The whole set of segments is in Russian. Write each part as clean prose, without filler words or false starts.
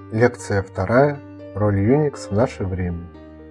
Лекция 2. Роль Unix в наше время.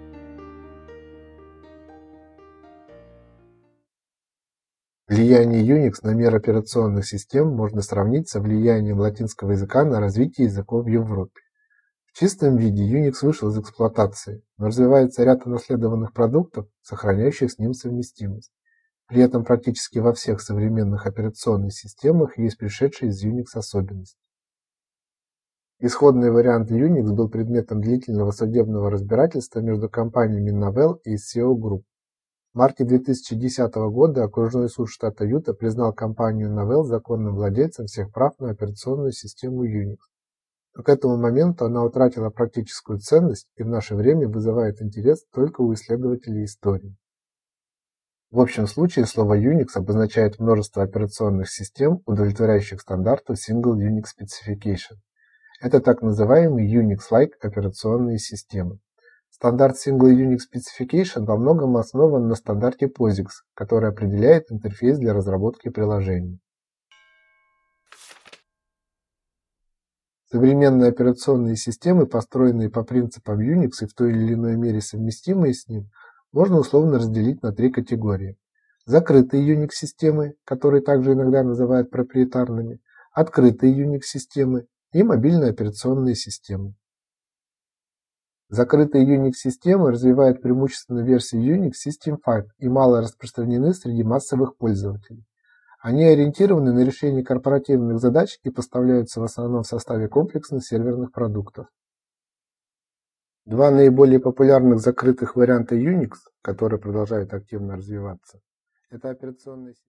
Влияние Unix на мир операционных систем можно сравнить со влиянием латинского языка на развитие языков в Европе. В чистом виде Unix вышел из эксплуатации, но развивается ряд унаследованных продуктов, сохраняющих с ним совместимость. При этом практически во всех современных операционных системах есть пришедшие из Unix особенности. Исходный вариант Unix был предметом длительного судебного разбирательства между компаниями Novell и SCO Group. В марте 2010 года окружной суд штата Юта признал компанию Novell законным владельцем всех прав на операционную систему Unix. Но к этому моменту она утратила практическую ценность и в наше время вызывает интерес только у исследователей истории. В общем случае слово Unix обозначает множество операционных систем, удовлетворяющих стандарту Single Unix Specification. Это так называемые Unix-like операционные системы. Стандарт Single Unix Specification во многом основан на стандарте POSIX, который определяет интерфейс для разработки приложений. Современные операционные системы, построенные по принципам Unix и в той или иной мере совместимые с ним, можно условно разделить на три категории. Закрытые Unix-системы, которые также иногда называют проприетарными, открытые Unix-системы и мобильные операционные системы. Закрытые Unix-системы развивают преимущественно версии Unix System 5 и мало распространены среди массовых пользователей. Они ориентированы на решение корпоративных задач и поставляются в основном в составе комплексных серверных продуктов. Два наиболее популярных закрытых варианта Unix, которые продолжают активно развиваться, это операционная система